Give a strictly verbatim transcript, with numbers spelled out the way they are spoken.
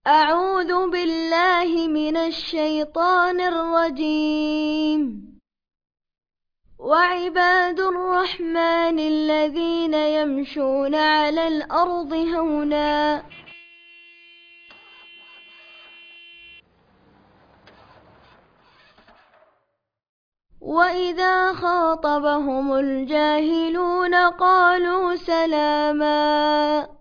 أعوذ بالله من الشيطان الرجيم. وعباد الرحمن الذين يمشون على الأرض هونا وإذا خاطبهم الجاهلون قالوا سلاما